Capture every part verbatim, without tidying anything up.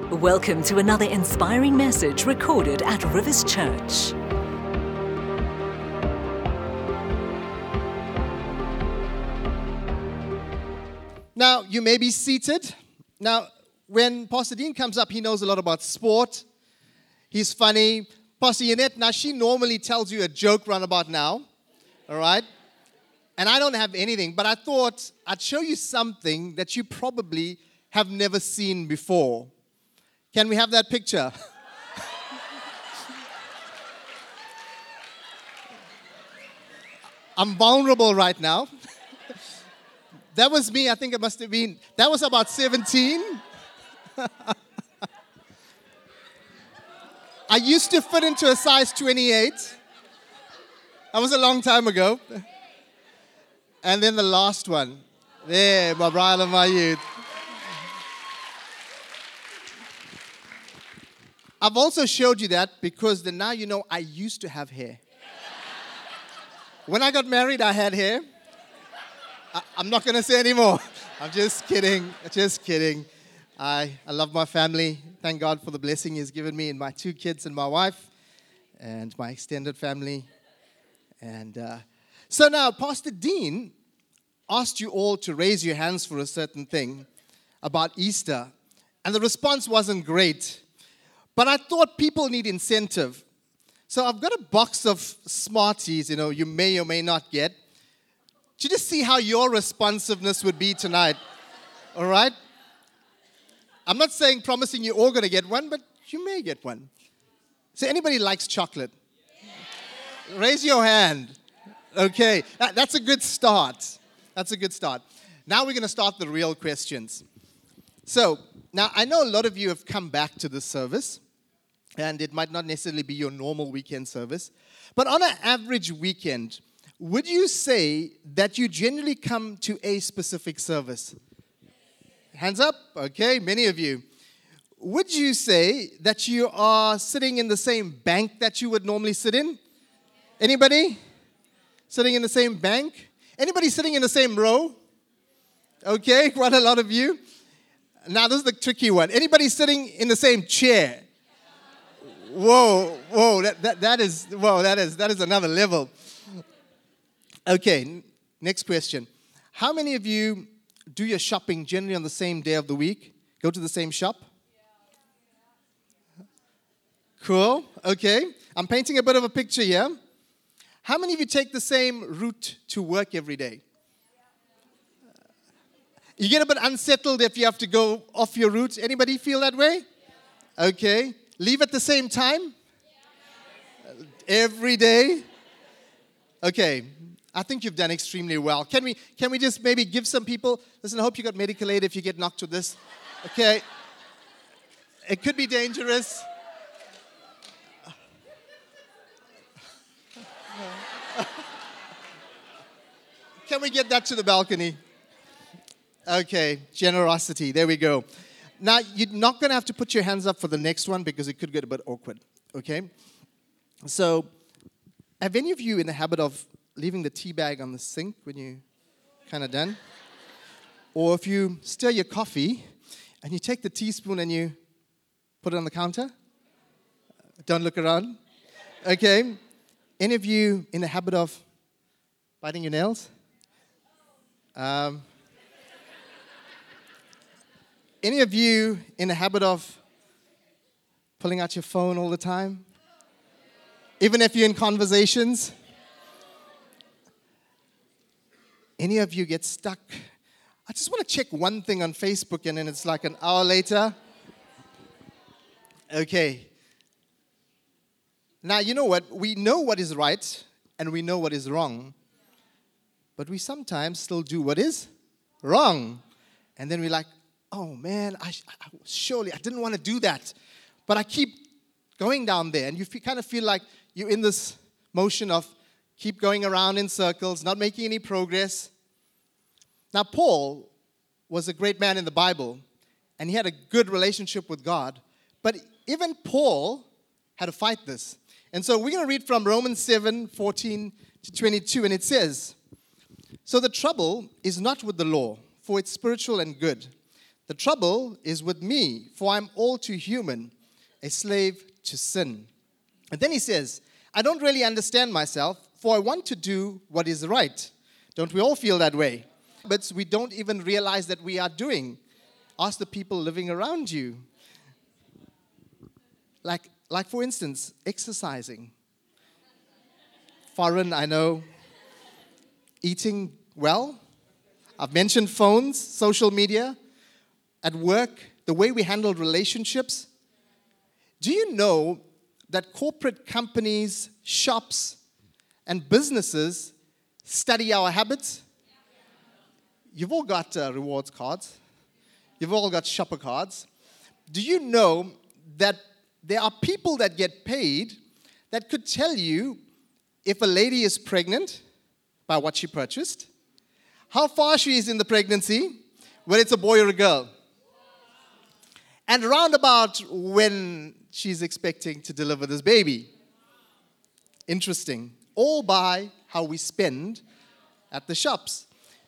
Welcome to another inspiring message recorded at Rivers Church. Now, you may be seated. Now, when Pastor Dean comes up, he knows a lot about sport. He's funny. Pastor Yannette, now she normally tells you a joke round about now, all right? And I don't have anything, but I thought I'd show you something that you probably have never seen before. Can we have that picture? I'm vulnerable right now. That was me, I think it must have been, that was about seventeen. I used to fit into a size twenty-eight. That was a long time ago. And then the last one. There, my bride of my youth. I've also showed you that because then now you know I used to have hair. When I got married, I had hair. I, I'm not going to say anymore. I'm just kidding. Just kidding. I, I love my family. Thank God for the blessing He's given me and my two kids and my wife and my extended family. And uh, so now, Pastor Dean asked you all to raise your hands for a certain thing about Easter. And the response wasn't great. But I thought people need incentive. So I've got a box of Smarties, you know, you may or may not get. To just see how your responsiveness would be tonight. All right? I'm not saying, promising you're all going to get one, but you may get one. So anybody likes chocolate? Yeah. Raise your hand. Okay, that, that's a good start. That's a good start. Now we're going to start the real questions. So, now I know a lot of you have come back to this service, and it might not necessarily be your normal weekend service, but on an average weekend, would you say that you generally come to a specific service? Hands up. Okay, many of you. Would you say that you are sitting in the same bank that you would normally sit in? Anybody? Sitting in the same bank? Anybody sitting in the same row? Okay, quite a lot of you. Now, this is the tricky one. Anybody sitting in the same chair? Whoa, whoa, that, that, that is, whoa, that is, that is another level. Okay, next question. How many of you do your shopping generally on the same day of the week? Go to the same shop? Cool, okay. I'm painting a bit of a picture here. How many of you take the same route to work every day? You get a bit unsettled if you have to go off your route. Anybody feel that way? Okay. Leave at the same time? Every day? Okay. I think you've done extremely well. Can we can we just maybe give some people, listen, I hope you got medical aid if you get knocked to this. Okay. It could be dangerous. Can we get that to the balcony? Okay, generosity. There we go. Now, you're not going to have to put your hands up for the next one because it could get a bit awkward, okay? So, have any of you in the habit of leaving the tea bag on the sink when you're kind of done? Or if you stir your coffee and you take the teaspoon and you put it on the counter? Don't look around. Okay. Any of you in the habit of biting your nails? Um... Any of you in the habit of pulling out your phone all the time? Even if you're in conversations? Any of you get stuck? I just want to check one thing on Facebook and then it's like an hour later. Okay. Now, you know what? We know what is right and we know what is wrong. But we sometimes still do what is wrong. And then we're like, oh man, I, I surely I didn't want to do that, but I keep going down there, and you feel, kind of feel like you're in this motion of keep going around in circles, not making any progress. Now, Paul was a great man in the Bible, and he had a good relationship with God, but even Paul had to fight this. And so we're going to read from Romans seven, fourteen to twenty-two, and it says, so the trouble is not with the law, for it's spiritual and good. The trouble is with me, for I'm all too human, a slave to sin. And then he says, I don't really understand myself, for I want to do what is right. Don't we all feel that way? But we don't even realize that we are doing. Ask the people living around you. Like, like for instance, exercising. Foreign, I know. Eating well. I've mentioned phones, social media. At work, the way we handle relationships. Do you know that corporate companies, shops, and businesses study our habits? You've all got uh, rewards cards. You've all got shopper cards. Do you know that there are people that get paid that could tell you if a lady is pregnant by what she purchased, how far she is in the pregnancy, whether it's a boy or a girl, and round about when she's expecting to deliver this baby. Interesting. All by how we spend at the shops.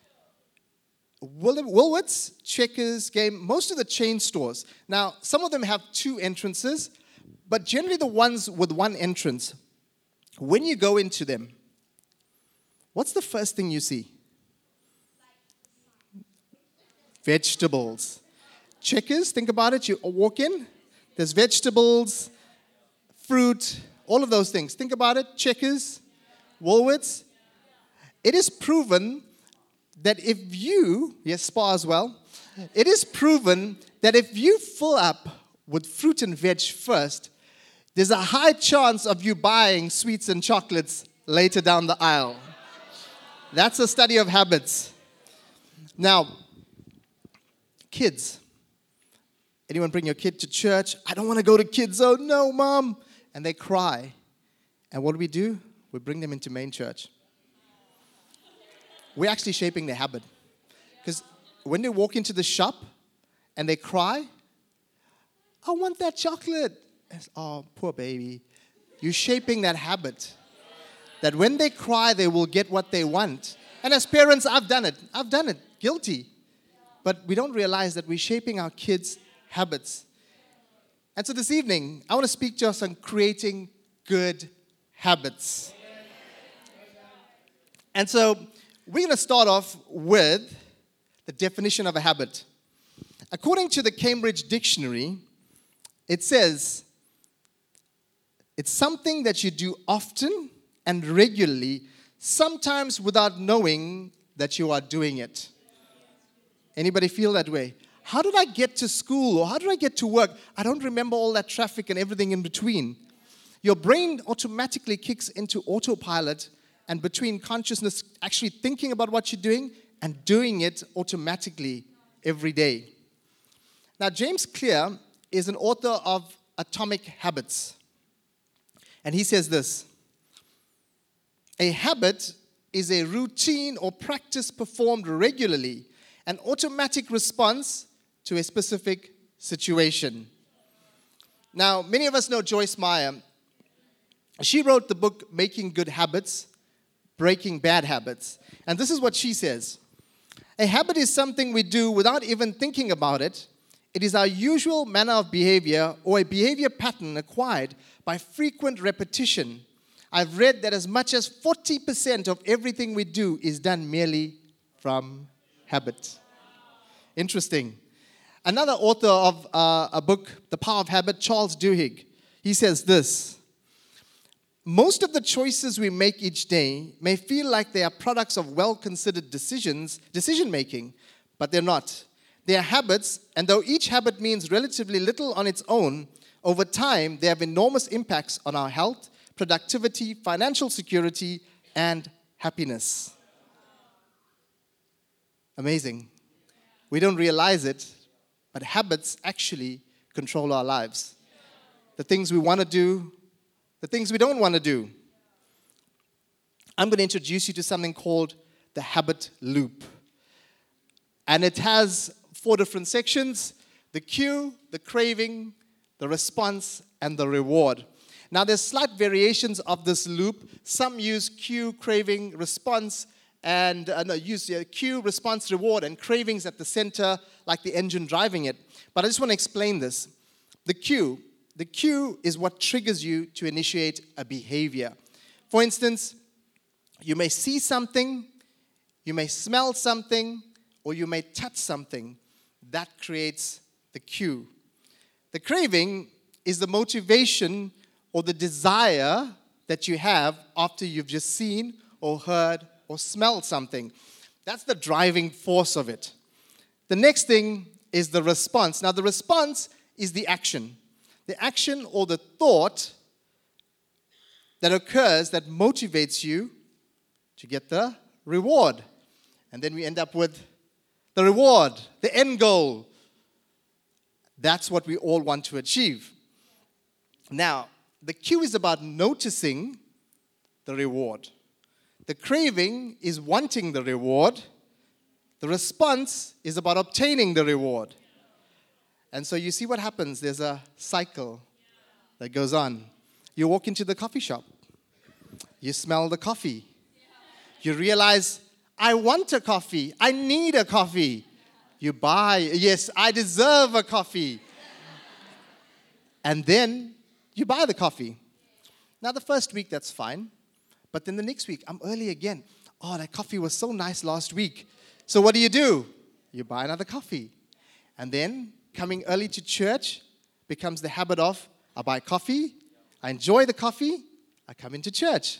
Woolworths, Checkers, Game, most of the chain stores. Now, some of them have two entrances, but generally the ones with one entrance, when you go into them, what's the first thing you see? Vegetables. Checkers, think about it, you walk in, there's vegetables, fruit, all of those things. Think about it, Checkers, Woolworths. It is proven that if you, yes, Spar as well, it is proven that if you fill up with fruit and veg first, there's a high chance of you buying sweets and chocolates later down the aisle. That's a study of habits. Now, kids. Anyone bring your kid to church? I don't want to go to kids. Oh, no, Mom. And they cry. And what do we do? We bring them into main church. We're actually shaping their habit. Because when they walk into the shop and they cry, I want that chocolate. It's, oh, poor baby. You're shaping that habit. That when they cry, they will get what they want. And as parents, I've done it. I've done it. Guilty. But we don't realize that we're shaping our kids' habits. And so this evening, I want to speak to us on creating good habits. And so we're going to start off with the definition of a habit. According to the Cambridge Dictionary, it says, it's something that you do often and regularly, sometimes without knowing that you are doing it. Anybody feel that way? How did I get to school or how did I get to work? I don't remember all that traffic and everything in between. Your brain automatically kicks into autopilot and between consciousness actually thinking about what you're doing and doing it automatically every day. Now, James Clear is an author of Atomic Habits. And he says this: a habit is a routine or practice performed regularly, an automatic response to a specific situation. Now, many of us know Joyce Meyer. She wrote the book Making Good Habits, Breaking Bad Habits. And this is what she says: a habit is something we do without even thinking about it. It is our usual manner of behavior or a behavior pattern acquired by frequent repetition. I've read that as much as forty percent of everything we do is done merely from habit. Interesting. Another author of uh, a book, The Power of Habit, Charles Duhigg, he says this: most of the choices we make each day may feel like they are products of well-considered decisions, decision-making, but they're not. They are habits, and though each habit means relatively little on its own, over time they have enormous impacts on our health, productivity, financial security, and happiness. Amazing. We don't realize it, but habits actually control our lives. The things we want to do, the things we don't want to do. I'm going to introduce you to something called the habit loop. And it has four different sections: the cue, the craving, the response, and the reward. Now, there's slight variations of this loop. Some use cue, craving, response, and uh, no, use uh, cue, response, reward, and cravings at the center, like the engine driving it. But I just want to explain this. The cue, the cue is what triggers you to initiate a behavior. For instance, you may see something, you may smell something, or you may touch something. That creates the cue. The craving is the motivation or the desire that you have after you've just seen or heard or smelled something. That's the driving force of it. The next thing is the response. Now, the response is the action. The action or the thought that occurs that motivates you to get the reward. And then we end up with the reward, the end goal. That's what we all want to achieve. Now, the cue is about noticing the reward. The craving is wanting the reward. The response is about obtaining the reward. And so you see what happens. There's a cycle that goes on. You walk into the coffee shop. You smell the coffee. You realize, I want a coffee. I need a coffee. You buy, yes, I deserve a coffee. And then you buy the coffee. Now, the first week, that's fine. But then the next week, I'm early again. Oh, that coffee was so nice last week. So what do you do? You buy another coffee. And then coming early to church becomes the habit of, I buy coffee, I enjoy the coffee, I come into church.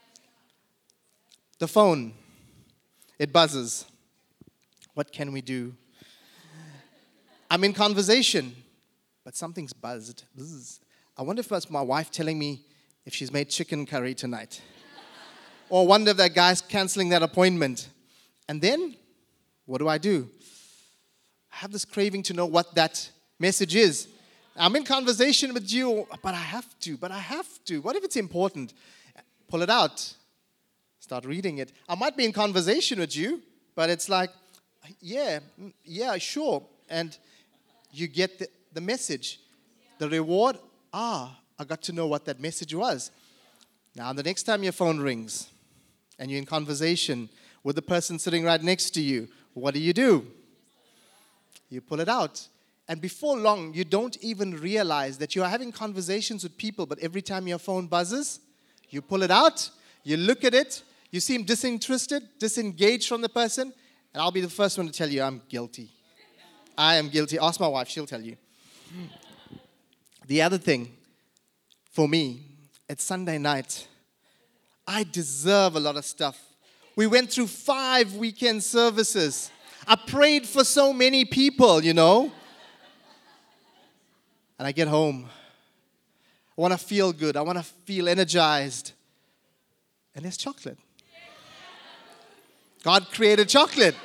The phone, it buzzes. What can we do? I'm in conversation, but something's buzzed. Buzz. I wonder if that's my wife telling me if she's made chicken curry tonight. Or wonder if that guy's canceling that appointment. And then, what do I do? I have this craving to know what that message is. I'm in conversation with you, but I have to, but I have to. What if it's important? Pull it out. Start reading it. I might be in conversation with you, but it's like, yeah, yeah, sure. And you get the, the message. The reward, ah, I got to know what that message was. Now, the next time your phone rings and you're in conversation with the person sitting right next to you, what do you do? You pull it out. And before long, you don't even realize that you are having conversations with people, but every time your phone buzzes, you pull it out, you look at it, you seem disinterested, disengaged from the person, and I'll be the first one to tell you I'm guilty. I am guilty. Ask my wife, she'll tell you. The other thing, for me, it's Sunday night. I deserve a lot of stuff. We went through five weekend services. I prayed for so many people, you know. And I get home. I want to feel good. I want to feel energized. And there's chocolate. God created chocolate.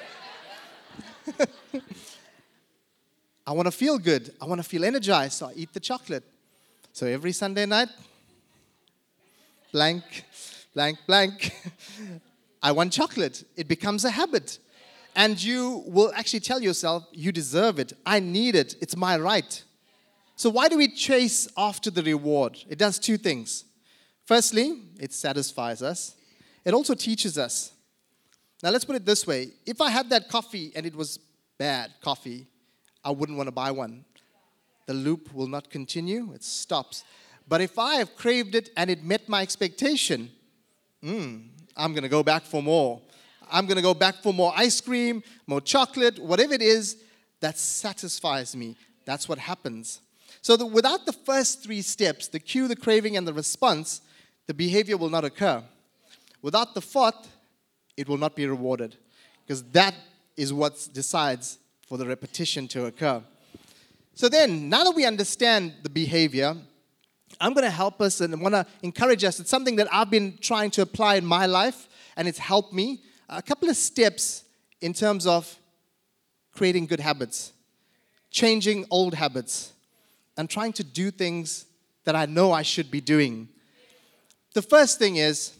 I want to feel good. I want to feel energized, so I eat the chocolate. So every Sunday night, blank, blank, blank, I want chocolate. It becomes a habit. And you will actually tell yourself, you deserve it. I need it. It's my right. So why do we chase after the reward? It does two things. Firstly, it satisfies us. It also teaches us. Now, let's put it this way. If I had that coffee and it was bad coffee, I wouldn't want to buy one. The loop will not continue. It stops. But if I have craved it and it met my expectation, mm, I'm going to go back for more. I'm going to go back for more ice cream, more chocolate, whatever it is that satisfies me. That's what happens. So the, without the first three steps, the cue, the craving, and the response, the behavior will not occur. Without the fourth, it will not be rewarded, because that is what decides for the repetition to occur. So then, now that we understand the behavior, I'm going to help us and want to encourage us. It's something that I've been trying to apply in my life, and it's helped me. A couple of steps in terms of creating good habits, changing old habits, and trying to do things that I know I should be doing. The first thing is,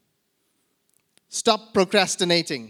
stop procrastinating.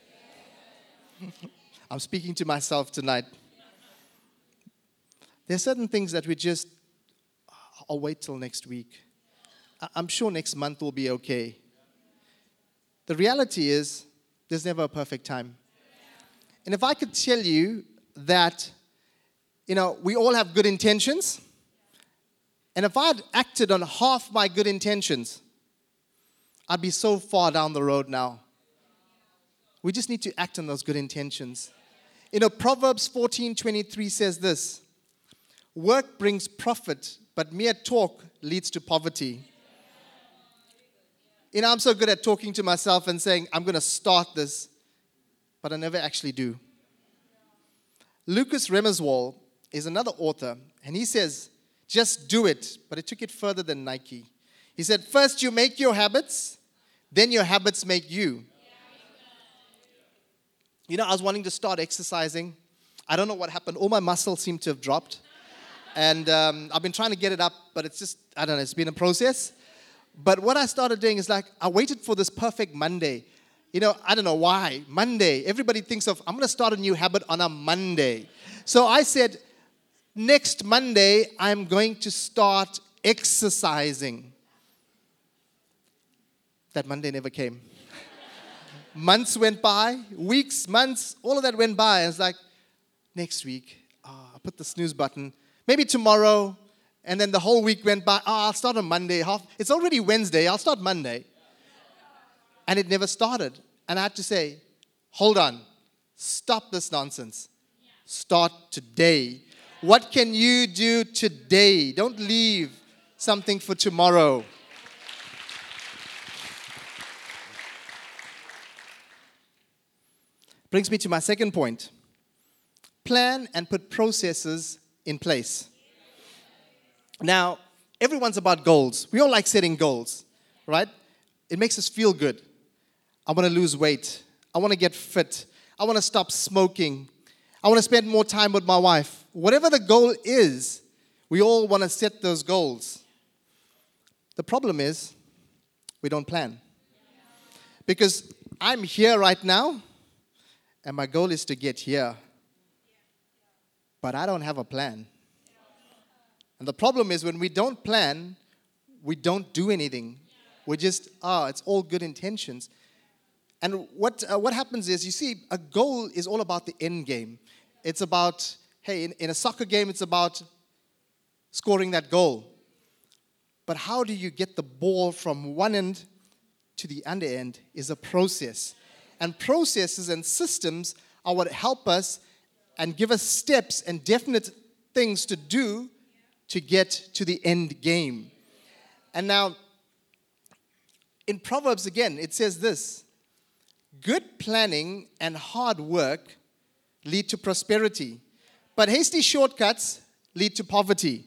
I'm speaking to myself tonight. There are certain things that we just, I'll wait till next week. I'm sure next month will be okay. The reality is, there's never a perfect time. And if I could tell you that, you know, we all have good intentions, and if I had acted on half my good intentions, I'd be so far down the road now. We just need to act on those good intentions. You know, Proverbs fourteen twenty-three says this: work brings profit, but mere talk leads to poverty. You know, I'm so good at talking to myself and saying, I'm going to start this, but I never actually do. Lucas Remeswal is another author, and he says, just do it, but it took it further than Nike. He said, first you make your habits, then your habits make you. You know, I was wanting to start exercising. I don't know what happened. All my muscles seem to have dropped. And um, I've been trying to get it up, but it's just, I don't know, it's been a process. But what I started doing is like, I waited for this perfect Monday. You know, I don't know why. Monday. Everybody thinks of, I'm going to start a new habit on a Monday. So I said, next Monday, I'm going to start exercising. That Monday never came. Months went by, weeks, months, all of that went by. And it's like, next week, oh, I put the snooze button. Maybe tomorrow, and then the whole week went by. Oh, I'll start on Monday. Half, it's already Wednesday. I'll start Monday. And it never started. And I had to say, hold on. Stop this nonsense. Start today. What can you do today? Don't leave something for tomorrow. Brings me to my second point. Plan and put processes in place. Now, everyone's about goals. We all like setting goals, right? It makes us feel good. I want to lose weight. I want to get fit. I want to stop smoking. I want to spend more time with my wife. Whatever the goal is, we all want to set those goals. The problem is, we don't plan. Because I'm here right now, and my goal is to get here. But I don't have a plan. And the problem is when we don't plan, we don't do anything. We just, ah, oh, it's all good intentions. And what uh, what happens is, you see, a goal is all about the end game. It's about, hey, in, in a soccer game, it's about scoring that goal. But how do you get the ball from one end to the other end is a process. And processes and systems are what help us and give us steps and definite things to do to get to the end game. And now, in Proverbs again, it says this: good planning and hard work lead to prosperity, but hasty shortcuts lead to poverty.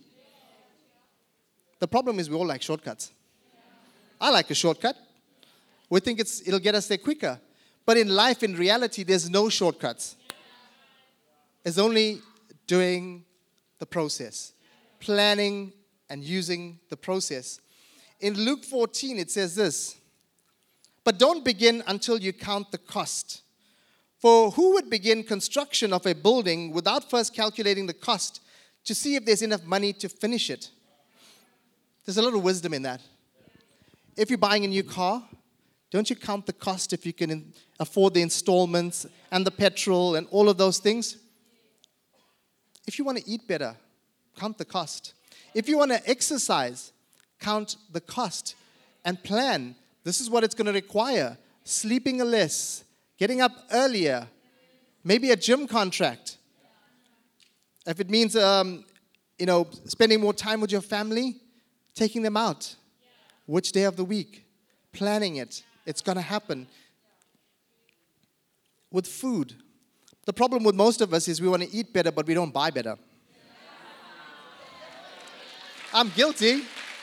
The problem is we all like shortcuts. I like a shortcut. We think it's it'll get us there quicker. But in life, in reality, there's no shortcuts. It's only doing the process, planning and using the process. In Luke fourteen, it says this: but don't begin until you count the cost. For who would begin construction of a building without first calculating the cost to see if there's enough money to finish it? There's a little wisdom in that. If you're buying a new car, don't you count the cost if you can afford the installments and the petrol and all of those things? If you want to eat better, count the cost. If you want to exercise, count the cost and plan. This is what it's going to require. Sleeping less, getting up earlier, maybe a gym contract. If it means, um, you know, spending more time with your family, taking them out. Which day of the week? Planning it. It's going to happen. With food, the problem with most of us is we want to eat better, but we don't buy better. I'm guilty.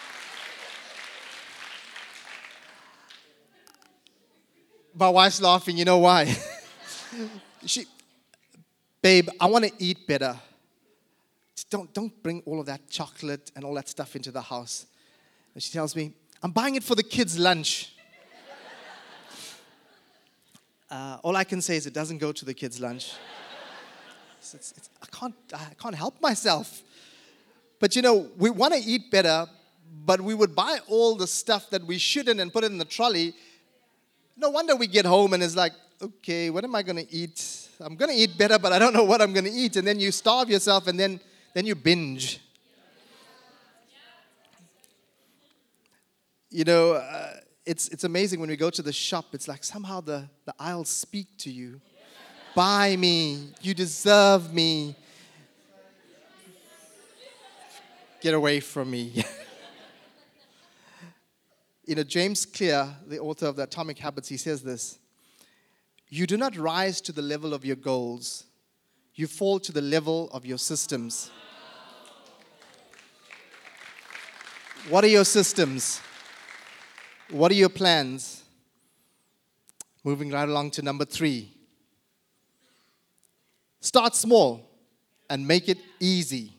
My wife's laughing. You know why? she, babe, I want to eat better. Just don't, don't bring all of that chocolate and all that stuff into the house. And she tells me, I'm buying it for the kids' lunch. Uh, all I can say is it doesn't go to the kids' lunch. It's, it's, it's, I can't, I can't help myself. But you know, we want to eat better, but we would buy all the stuff that we shouldn't and put it in the trolley. No wonder we get home and it's like, okay, what am I going to eat? I'm going to eat better, but I don't know what I'm going to eat. And then you starve yourself, and then, then you binge. You know, uh, it's, it's amazing when we go to the shop. It's like somehow the, the aisles speak to you. Buy me. You deserve me. Get away from me. You know, James Clear, the author of the Atomic Habits, he says this: you do not rise to the level of your goals. You fall to the level of your systems. What are your systems? What are your plans? Moving right along to number three. Start small and make it easy.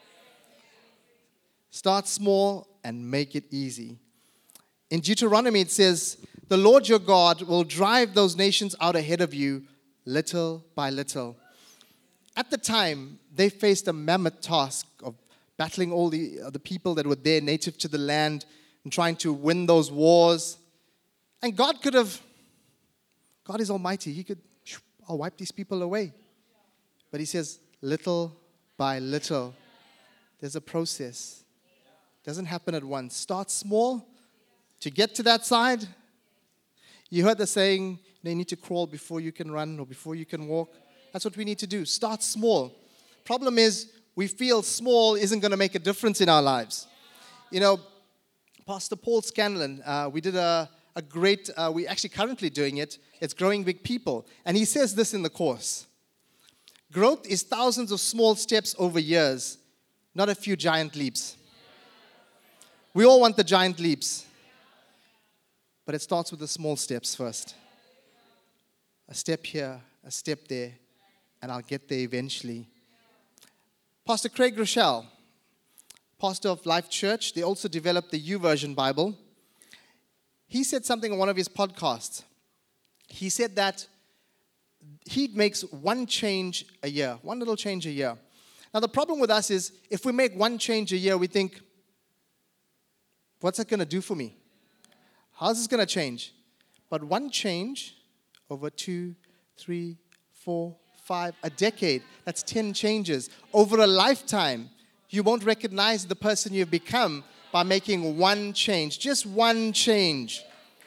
Start small and make it easy. In Deuteronomy, it says, the Lord your God will drive those nations out ahead of you little by little. At the time, they faced a mammoth task of battling all the, uh, the people that were there, native to the land, and trying to win those wars. And God could have, God is almighty. He could, I'll wipe these people away. But he says, little by little. There's a process. It doesn't happen at once. Start small. To get to that side, you heard the saying, you need to crawl before you can run or before you can walk. That's what we need to do. Start small. Problem is, we feel small isn't going to make a difference in our lives. You know, Pastor Paul Scanlon, uh, we did a, a great, uh, we're actually currently doing it. It's Growing Big People. And he says this in the course. Growth is thousands of small steps over years, not a few giant leaps. We all want the giant leaps. But it starts with the small steps first. A step here, a step there, and I'll get there eventually. Pastor Craig Rochelle, pastor of Life Church, they also developed the YouVersion Bible. He said something on one of his podcasts. He said that he makes one change a year, one little change a year. Now, the problem with us is if we make one change a year, we think, what's that going to do for me? How's this going to change? But one change over two, three, four, five, a decade, that's ten changes. Over a lifetime, you won't recognize the person you've become by making one change. Just one change.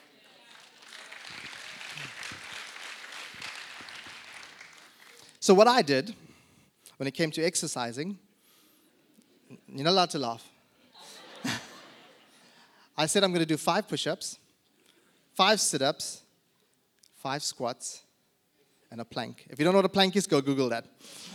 So what I did when it came to exercising, you're not allowed to laugh. I said I'm going to do five push-ups, five sit-ups, five squats, and a plank. If you don't know what a plank is, go Google that.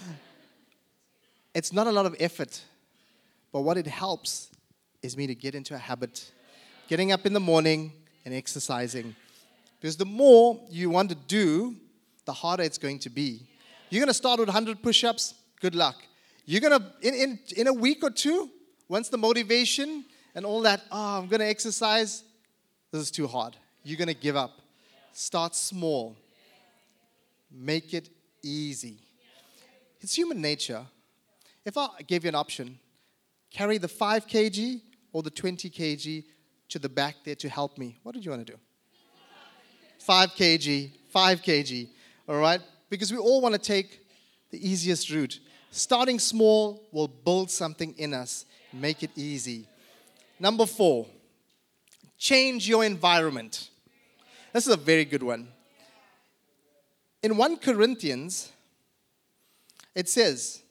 It's not a lot of effort, but what it helps is me to get into a habit, getting up in the morning and exercising. Because the more you want to do, the harder it's going to be. You're going to start with one hundred push-ups, good luck. You're going to, in, in, in a week or two, once the motivation and all that, oh, I'm going to exercise, this is too hard. You're going to give up. Start small. Make it easy. It's human nature. If I gave you an option, carry the five kilograms or the twenty kilograms to the back there to help me, what did you want to do? five kilograms, five kilograms, all right? Because we all want to take the easiest route. Starting small will build something in us. Make it easy. Number four, change your environment. This is a very good one. In First Corinthians, it says,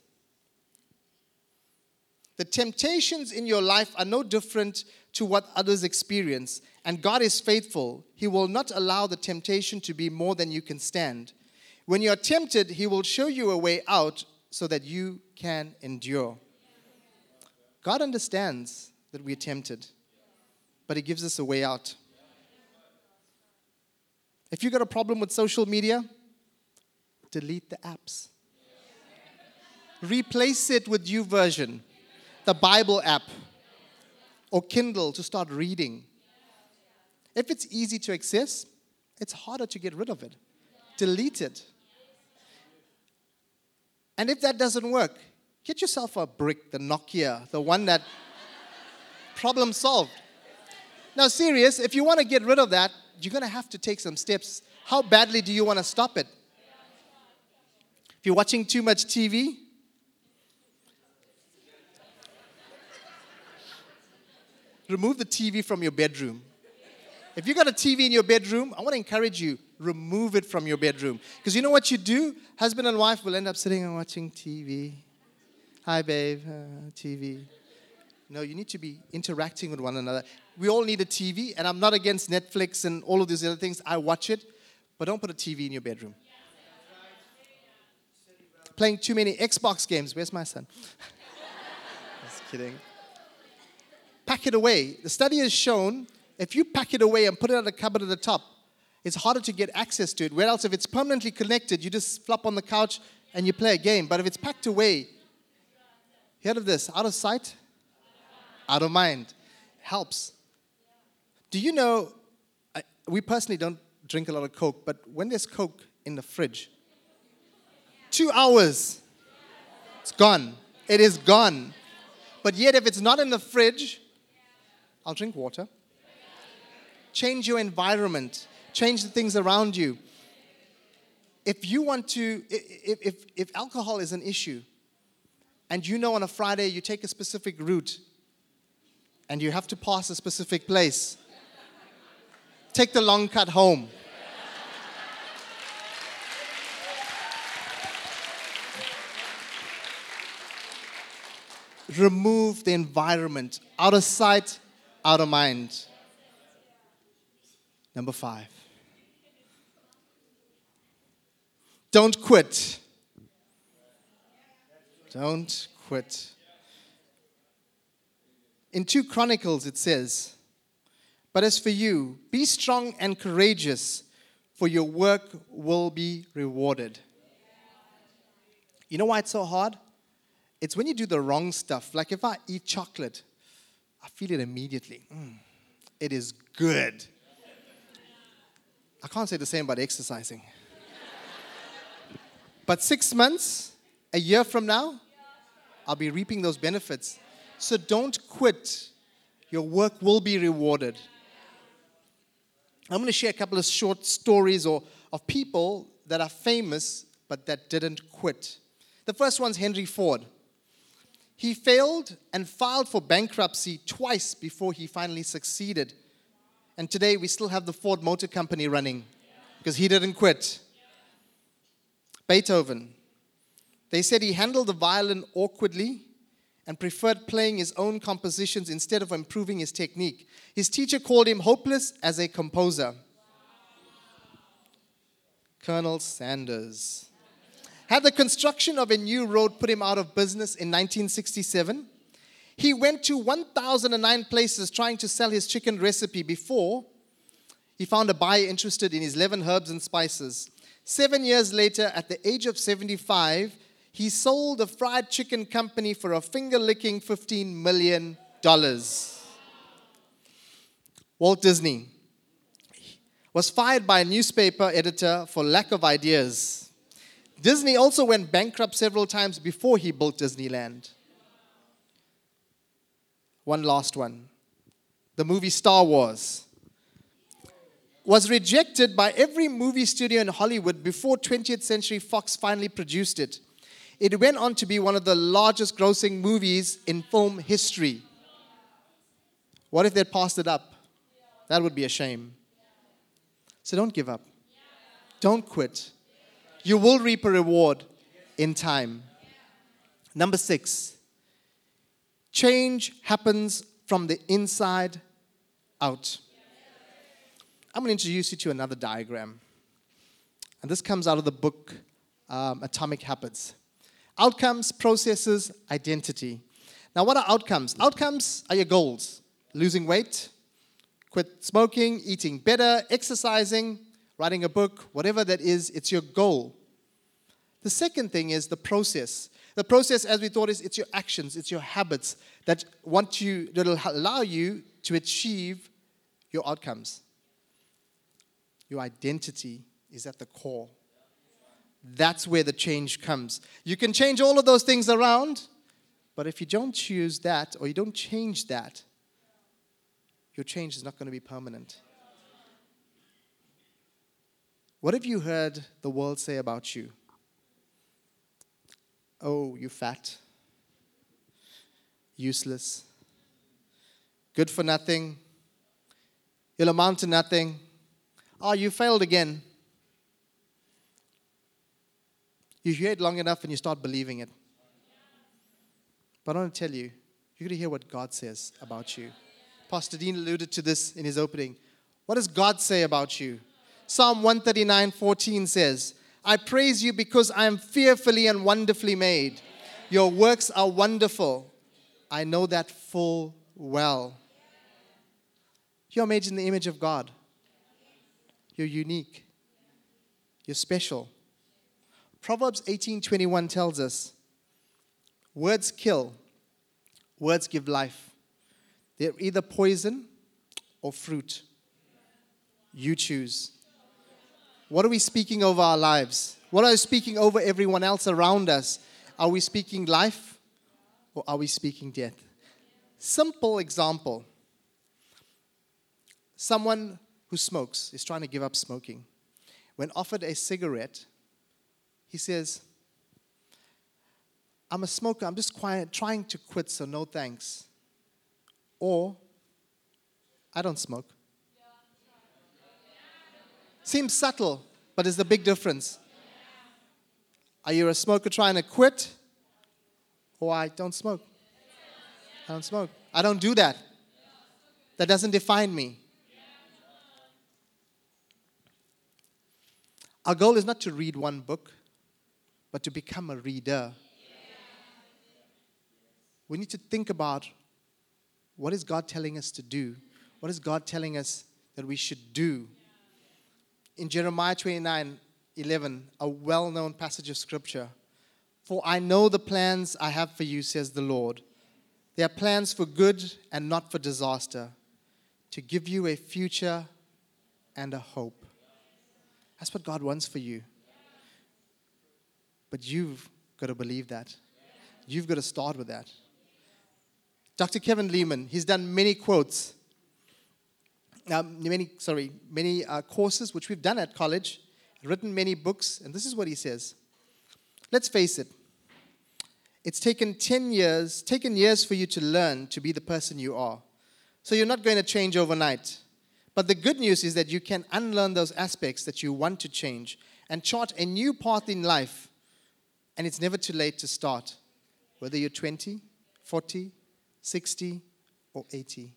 the temptations in your life are no different to what others experience, and God is faithful. He will not allow the temptation to be more than you can stand. When you are tempted, He will show you a way out so that you can endure. God understands that we are tempted, but He gives us a way out. If you've got a problem with social media, delete the apps. Replace it with YouVersion, the Bible app, or Kindle to start reading. If it's easy to access, it's harder to get rid of it. Delete it. And if that doesn't work, get yourself a brick, the Nokia, the one that problem solved. Now, serious, if you want to get rid of that, you're going to have to take some steps. How badly do you want to stop it? If you're watching too much T V, remove the T V from your bedroom. If you got a T V in your bedroom, I want to encourage you, remove it from your bedroom. Because you know what you do? Husband and wife will end up sitting and watching T V. Hi, babe, uh, T V. No, you need to be interacting with one another. We all need a T V, and I'm not against Netflix and all of these other things. I watch it, but don't put a T V in your bedroom. Playing too many Xbox games. Where's my son? Just kidding. Pack it away. The study has shown if you pack it away and put it on the cupboard at the top, it's harder to get access to it. Where else, if it's permanently connected, you just flop on the couch and you play a game. But if it's packed away, heard of this? Out of sight, out of mind. Helps. Do you know, I, we personally don't drink a lot of Coke, but when there's Coke in the fridge, two hours, it's gone. It is gone. But yet if it's not in the fridge, I'll drink water. Change your environment. Change the things around you. If you want to, if, if, if alcohol is an issue, and you know on a Friday you take a specific route, and you have to pass a specific place, take the long cut home. Remove the environment. Out of sight, out of mind. Number five. Don't quit. Don't quit. In two Chronicles it says, "But as for you, be strong and courageous, for your work will be rewarded." You know why it's so hard? It's when you do the wrong stuff. Like if I eat chocolate, I feel it immediately. Mm, it is good. I can't say the same about exercising. But six months, a year from now, I'll be reaping those benefits. So don't quit. Your work will be rewarded. I'm going to share a couple of short stories or of people that are famous but that didn't quit. The first one's Henry Ford. He failed and filed for bankruptcy twice before he finally succeeded. And today we still have the Ford Motor Company running because he didn't quit. Beethoven. They said he handled the violin awkwardly and preferred playing his own compositions instead of improving his technique. His teacher called him hopeless as a composer. Colonel Sanders. Had the construction of a new road put him out of business in nineteen sixty-seven? He went to one thousand nine places trying to sell his chicken recipe before he found a buyer interested in his eleven herbs and spices. Seven years later, at the age of seventy-five, he sold a fried chicken company for a finger-licking fifteen million dollars. Walt Disney was fired by a newspaper editor for lack of ideas. Disney also went bankrupt several times before he built Disneyland. One last one. The movie Star Wars was rejected by every movie studio in Hollywood before twentieth Century Fox finally produced it. It went on to be one of the largest grossing movies in film history. What if they passed it up? That would be a shame. So don't give up. Don't quit. You will reap a reward in time. Number six, change happens from the inside out. I'm going to introduce you to another diagram. And this comes out of the book um, Atomic Habits. Outcomes, processes, identity. Now, what are outcomes? Outcomes are your goals. Losing weight, quit smoking, eating better, exercising, writing a book, whatever that is, it's your goal. The second thing is the process. The process, as we thought, is it's your actions, it's your habits that want you, that will allow you to achieve your outcomes. Your identity is at the core. That's where the change comes. You can change all of those things around, but if you don't choose that or you don't change that, your change is not going to be permanent. What have you heard the world say about you? Oh, you fat, useless, good for nothing, you'll amount to nothing. Oh, you failed again. You hear it long enough and you start believing it. But I want to tell you, you're going to hear what God says about you. Pastor Dean alluded to this in his opening. What does God say about you? Psalm one thirty-nine fourteen says, I praise you because I am fearfully and wonderfully made. Your works are wonderful. I know that full well. You're made in the image of God. You're unique. You're special. Proverbs eighteen twenty-one tells us, words kill, words give life. They're either poison or fruit. You choose. What are we speaking over our lives? What are we speaking over everyone else around us? Are we speaking life or are we speaking death? Simple example. Someone who smokes is trying to give up smoking. When offered a cigarette, he says, I'm a smoker, I'm just quiet, trying to quit, so no thanks. Or, I don't smoke. Seems subtle, but there's a big difference. Are you a smoker trying to quit? Or I don't smoke. I don't smoke. I don't do that. That doesn't define me. Our goal is not to read one book, but to become a reader. We need to think about, what is God telling us to do? What is God telling us that we should do? In Jeremiah twenty-nine eleven, a well-known passage of scripture, for I know the plans I have for you, says the Lord. They are plans for good and not for disaster, to give you a future and a hope. That's what God wants for you. But you've got to believe that. You've got to start with that. Doctor Kevin Leman, he's done many quotes, um, many, sorry, many uh, courses, which we've done at college, written many books, and this is what he says. Let's face it. It's taken ten years, taken years for you to learn to be the person you are. So you're not going to change overnight. But the good news is that you can unlearn those aspects that you want to change and chart a new path in life. And it's never too late to start, whether you're twenty, forty, sixty, or eighty.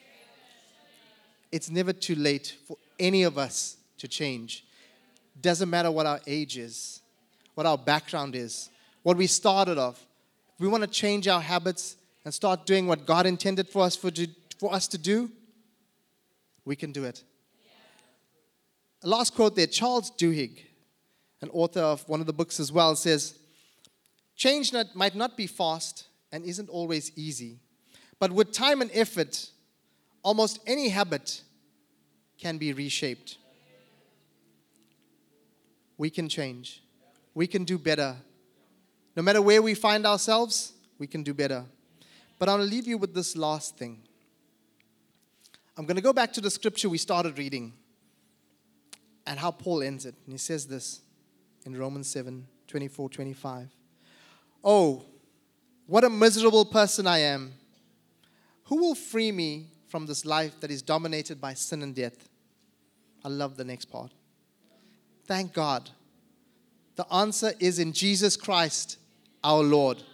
It's never too late for any of us to change. Doesn't matter what our age is, what our background is, what we started off. If we want to change our habits and start doing what God intended for us for, to, for us to do, we can do it. A last quote there, Charles Duhigg, an author of one of the books as well, says, change not, might not be fast and isn't always easy, but with time and effort, almost any habit can be reshaped. We can change. We can do better. No matter where we find ourselves, we can do better. But I'll leave you with this last thing. I'm going to go back to the scripture we started reading and how Paul ends it. And he says this in Romans seven, twenty-four, twenty-five. Oh, what a miserable person I am. Who will free me from this life that is dominated by sin and death? I love the next part. Thank God. The answer is in Jesus Christ, our Lord.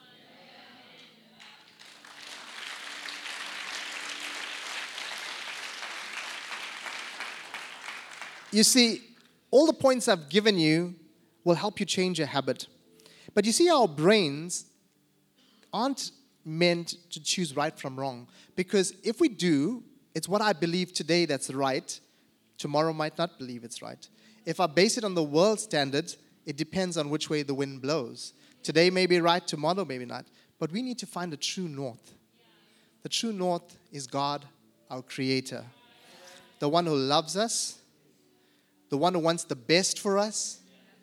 You see, all the points I've given you will help you change your habit. But you see, our brains aren't meant to choose right from wrong. Because if we do, it's what I believe today that's right. Tomorrow might not believe it's right. If I base it on the world standards, it depends on which way the wind blows. Today may be right, tomorrow maybe not. But we need to find the true north. The true north is God, our Creator. The one who loves us. The one who wants the best for us.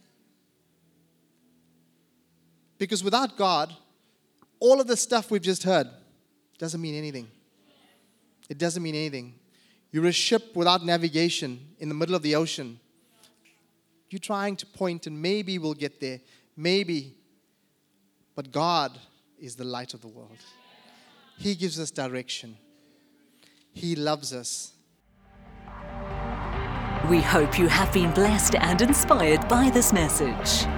Because without God, all of the stuff we've just heard doesn't mean anything. It doesn't mean anything. You're a ship without navigation in the middle of the ocean. You're trying to point and maybe we'll get there. Maybe. But God is the light of the world. He gives us direction. He loves us. We hope you have been blessed and inspired by this message.